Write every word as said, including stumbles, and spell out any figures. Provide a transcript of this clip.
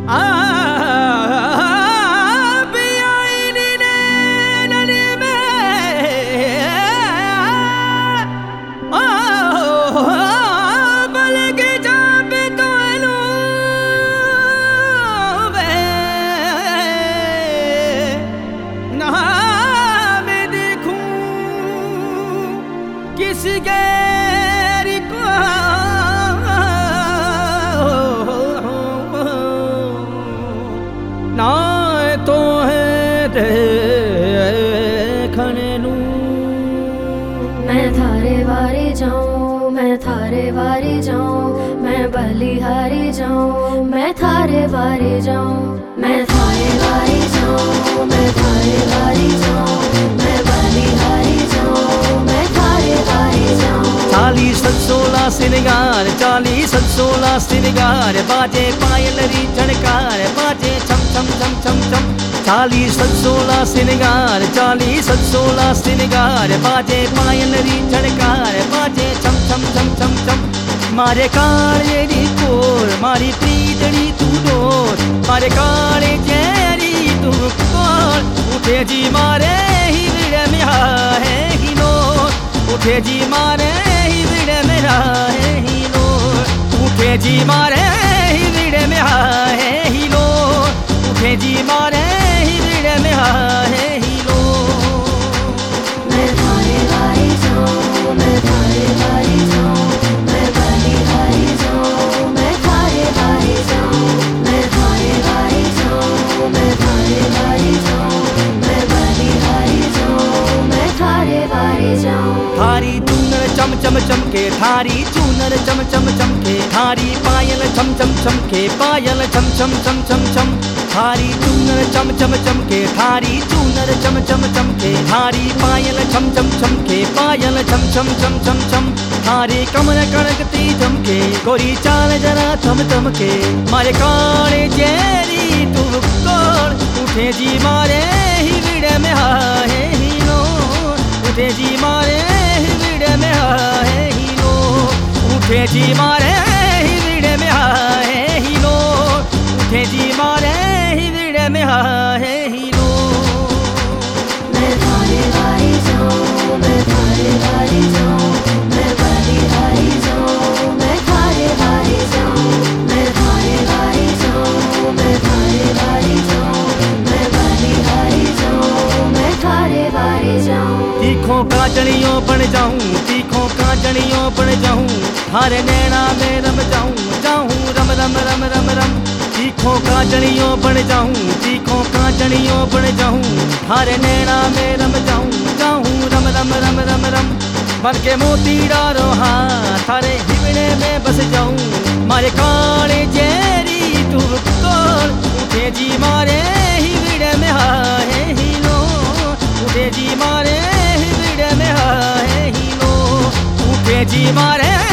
किस गैर को ना तो है देखने नू। मैं थारे वारी जाऊं, मैं थारे वारी जाऊं, मैं बलिहारी जाऊं, मैं थारे वारी जाऊं, मैं थारे वारी जाऊं, मैं थारे वारी जाऊं, मैं बलिहारी जाऊं, मैं थारे वारी जाऊं। चालीस सोलह सिनगार, चालीस सोलह सिनगार, बाजे पायल री झनकार, बाजे छम छम छम छम छम। चालीस सोलह सिनगार, चालीस सोलह सिनगार, बाजे पायल री झनकार, बाजे छम छम छम छम छम। मारे काले री कोर, मारी प्रीतड़ी तू डोर, मारे काले जेरी तू कोर। उठे जी मारे ही विड़े में है ही नोर, उठे जी मारे ही विड़े में है ही नोर, उठे जी मारे ही विड़े में है ही नोर, उठे जी मारे ही विड़े में है ही नोर। मैं थारे वारी जाऊं, मैं थारे वारी जाऊं, मैं बलिहारी जाऊं, मैं थारे वारी जाऊं, मैं थारे वारी जाऊं, मैं थारे वारी जाऊं, मैं बलिहारी जाऊं, मैं थारे वारी जाऊं। थारी चूनर चम चम चमके, थारी चूनर चम चम चमके, थारी पायल छम छम चमके, पायल छम छम छम छम छम। थारी चूनर चम चम चमके, थारी चूनर चम चम चमके, थारी पायल छम छम चमके, पायल छम छम छम छम छम। थारी कमर कड़कती चमके, गोरी चाल जरा थम थमके, मारे काले जेरी तू कोर। उठे जी मारे ही विड़े में है ही नोर, उठे जी मारे ही विड़े में है ही नोर, उठे जी मारे ही विड़े में है ही नोर, उठे जी मारे ही विड़े में है ही नोर। मैं थारे वारी जाऊं, मैं थारे वारी जाऊं, मैं बलिहारी जाऊं, मैं थारे वारी जाऊं, मैं थारे वारी जाऊं, मैं थारे वारी जाऊं, मैं बलिहारी जाऊं, मैं थारे वारी जाऊं। तीखों काजलियों बन जाऊं, तीखों काजलियों बन जाऊं, थारे नैना में रम जाऊं, जाऊं रम रम रम रम रम। तीखों काजलियों बन जाऊं, तीखों काजलियों बन जाऊं, थारे नैना में रम जाऊं, जाऊं रम रम रम रम रम। बन के मोती डारो हाँ, थारे हिवड़े में बस जाऊं, मारे काले जेरी तू कोर। उठे जी मारे ही विड़े में है ही नोर, उठे जी मारे ही विड़े में है ही नोर, उठे जी मारे